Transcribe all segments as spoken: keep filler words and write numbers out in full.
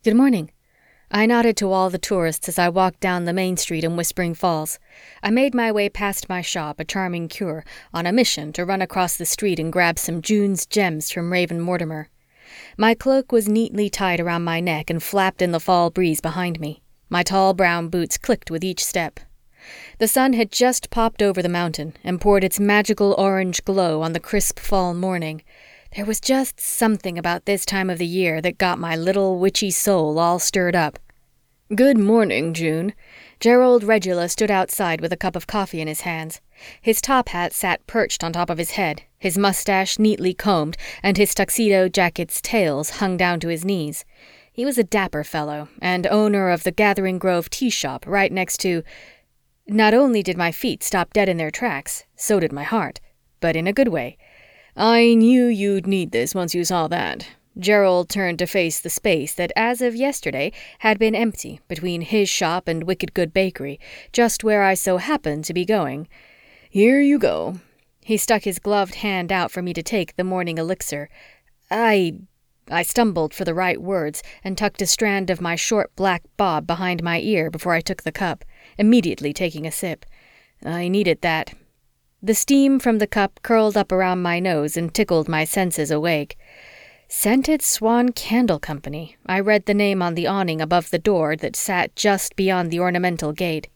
Good morning. I nodded to all the tourists as I walked down the main street in Whispering Falls. I made my way past my shop, A Charming Cure, on a mission to run across the street and grab some June's gems from Raven Mortimer. My cloak was neatly tied around my neck and flapped in the fall breeze behind me. My tall brown boots clicked with each step. The sun had just popped over the mountain and poured its magical orange glow on the crisp fall morning. There was just something about this time of the year that got my little witchy soul all stirred up. "Good morning, June." Gerald Regula stood outside with a cup of coffee in his hands. His top hat sat perched on top of his head, his mustache neatly combed, and his tuxedo jacket's tails hung down to his knees. He was a dapper fellow, and owner of the Gathering Grove tea shop right next to... Not only did my feet stop dead in their tracks, so did my heart, but in a good way. "I knew you'd need this once you saw that." Gerald turned to face the space that, as of yesterday, had been empty between his shop and Wicked Good Bakery, just where I so happened to be going. "Here you go." He stuck his gloved hand out for me to take the morning elixir. I... I stumbled for the right words and tucked a strand of my short black bob behind my ear before I took the cup, immediately taking a sip. I needed that. The steam from the cup curled up around my nose and tickled my senses awake. Scented Swan Candle Company. I read the name on the awning above the door that sat just beyond the ornamental gate.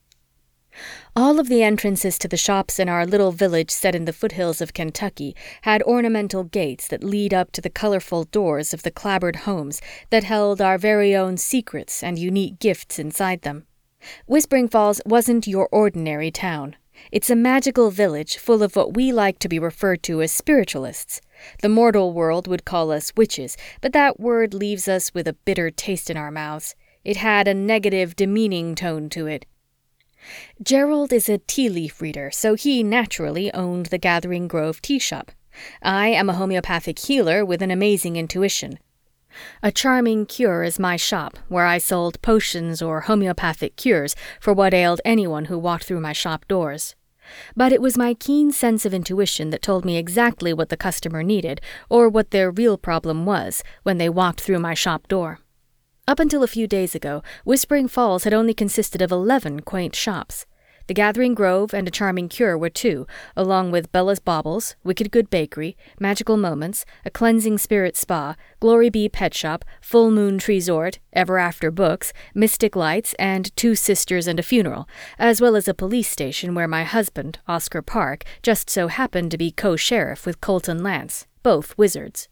All of the entrances to the shops in our little village set in the foothills of Kentucky had ornamental gates that lead up to the colorful doors of the clapboard homes that held our very own secrets and unique gifts inside them. Whispering Falls wasn't your ordinary town. It's a magical village full of what we like to be referred to as spiritualists. The mortal world would call us witches, but that word leaves us with a bitter taste in our mouths. It had a negative, demeaning tone to it. Gerald is a tea leaf reader, so he naturally owned the Gathering Grove tea shop. I am a homeopathic healer with an amazing intuition. A Charming Cure is my shop, where I sold potions or homeopathic cures for what ailed anyone who walked through my shop doors. But it was my keen sense of intuition that told me exactly what the customer needed, or what their real problem was, when they walked through my shop door. Up until a few days ago, Whispering Falls had only consisted of eleven quaint shops. The Gathering Grove and A Charming Cure were two, along with Bella's Baubles, Wicked Good Bakery, Magical Moments, A Cleansing Spirit Spa, Glory Bee Pet Shop, Full Moon Treesort, Ever After Books, Mystic Lights, and Two Sisters and a Funeral, as well as a police station where my husband, Oscar Park, just so happened to be co-sheriff with Colton Lance, both wizards.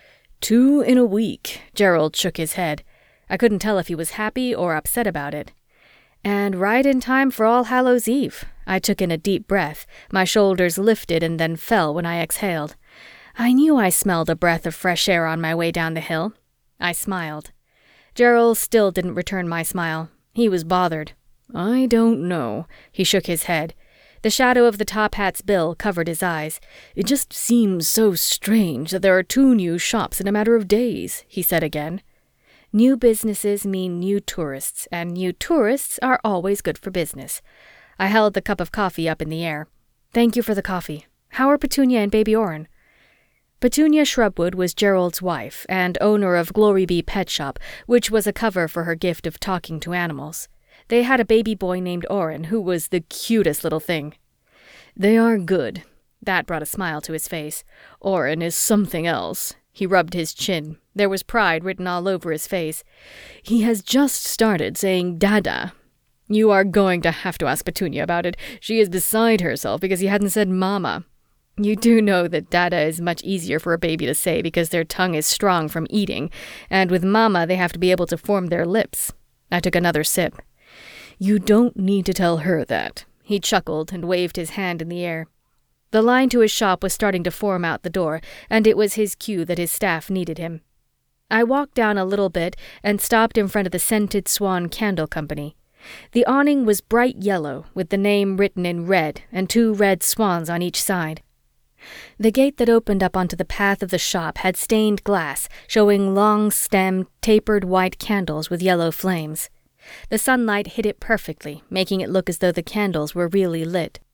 "Two in a week," Gerald shook his head. I couldn't tell if he was happy or upset about it. And right in time for All Hallows Eve. I took in a deep breath. My shoulders lifted and then fell when I exhaled. I knew I smelled a breath of fresh air on my way down the hill. I smiled. Gerald still didn't return my smile. He was bothered. "I don't know." He shook his head. The shadow of the top hat's bill covered his eyes. "It just seems so strange that there are two new shops in a matter of days," he said again. New businesses mean new tourists, and new tourists are always good for business. I held the cup of coffee up in the air. "Thank you for the coffee. How are Petunia and baby Orin?" Petunia Shrubwood was Gerald's wife and owner of Glory Bee Pet Shop, which was a cover for her gift of talking to animals. They had a baby boy named Orin, who was the cutest little thing. "They are good." That brought a smile to his face. "Orin is something else." He rubbed his chin. There was pride written all over his face. "He has just started saying dada. You are going to have to ask Petunia about it. She is beside herself because he hadn't said mama. You do know that dada is much easier for a baby to say because their tongue is strong from eating, and with mama they have to be able to form their lips." I took another sip. "You don't need to tell her that." He chuckled and waved his hand in the air. The line to his shop was starting to form out the door, and it was his cue that his staff needed him. I walked down a little bit and stopped in front of the Scented Swan Candle Company. The awning was bright yellow, with the name written in red and two red swans on each side. The gate that opened up onto the path of the shop had stained glass, showing long-stemmed, tapered white candles with yellow flames. The sunlight hit it perfectly, making it look as though the candles were really lit.